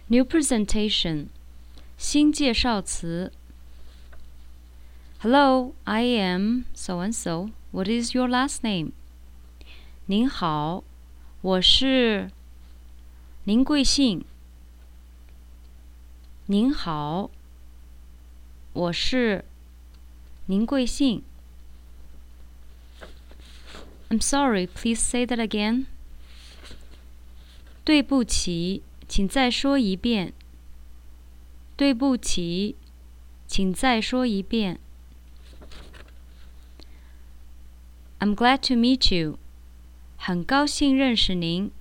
New presentation. 新介绍词。Hello, I am so and so. What is your last name? 您好，我是。您贵姓？您好，我是。您贵姓？ I'm sorry, please say that again. 对不起，请再说一遍。对不起，请再说一遍。I'm glad to meet you. 很高兴认识您。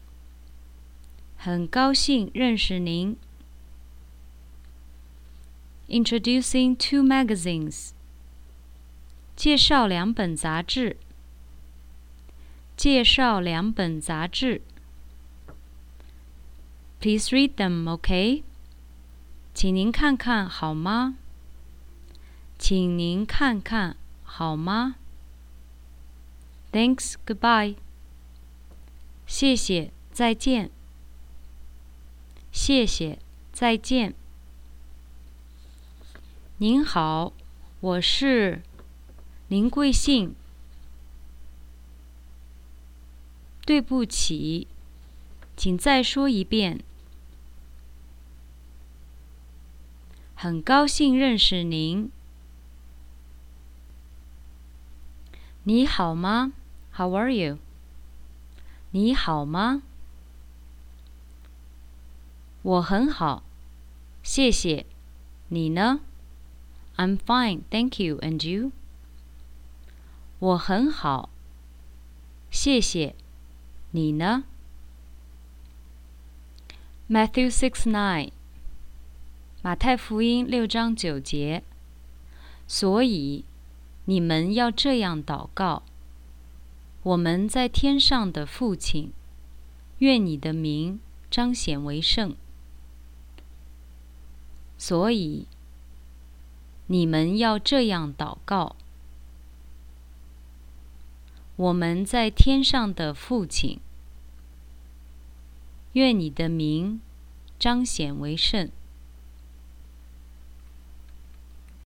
很高兴认识您。Introducing 2 magazines. 介绍2本杂志。介绍2本杂志。Please read them, okay? 请您看看好吗？请您看看好吗？ Thanks, goodbye. 谢谢，再见。谢谢，再见。您好，我是。您贵姓？对不起，请再说一遍。很高兴认识您。你好吗？ How are you? 你好吗？我很好，谢谢。你呢？ I'm fine, thank you. And you? 我很好，谢谢。你呢？ Matthew 6:9. 马太福音6章9节。所以你们要这样祷告：我们在天上的父亲，愿你的名彰显为圣。所以你们要这样祷告：我们在天上的父亲，愿你的名彰显为圣。